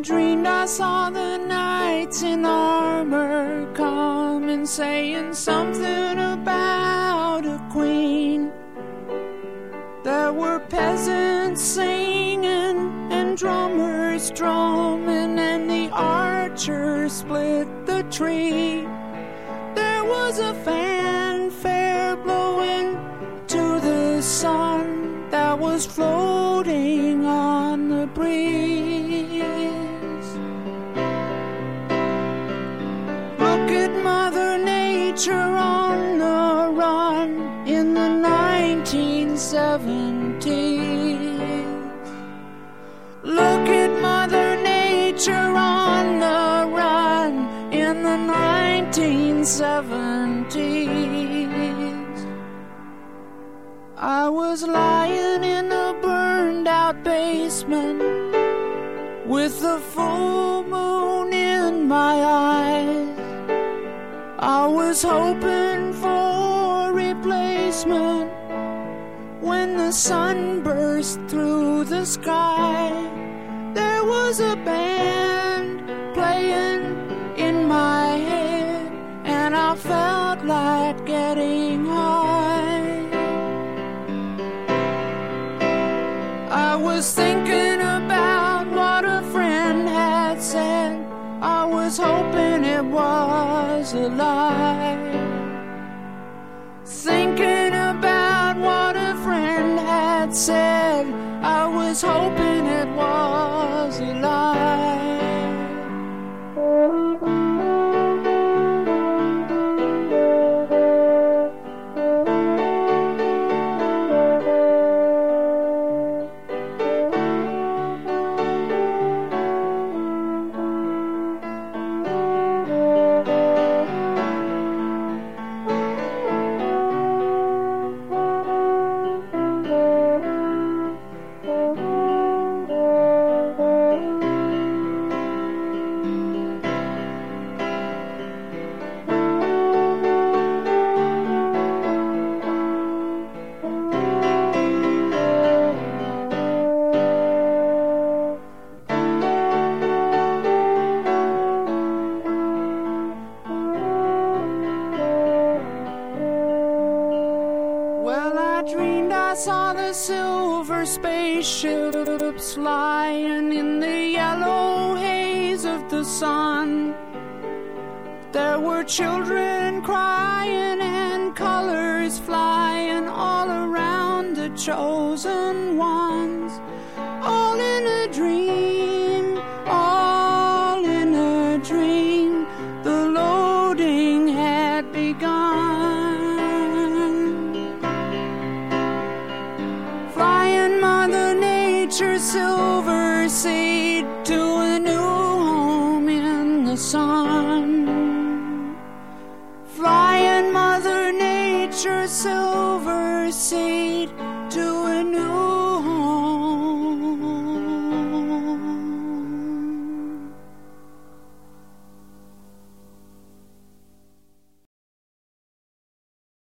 dreamed I saw the knights in armor coming, saying something about a queen. There were peasants singing and drummers drumming, and the archers split the tree. There was a fanfare blowing to the sun that was floating on the breeze. Look at Mother Nature on the run in the 1970s. Look at Mother Nature on the run in the 1970s. I was lying in a burned out basement with the full moon in my eyes. I was hoping for replacement when the sun burst through the sky. There was a band playing in my head, and I felt like getting high. I was thinking about what a friend had said. I was hoping it was a lie. Thinking about what a friend had said, I was hoping it was a lie. I saw the silver spaceships lying in the yellow haze of the sun. There were children crying and colors flying all around the chosen ones. All in a dream, all in a dream. The loading had begun. Flying Mother Nature's silver seed to a new home in the sun. Flying Mother Nature's silver seed to a new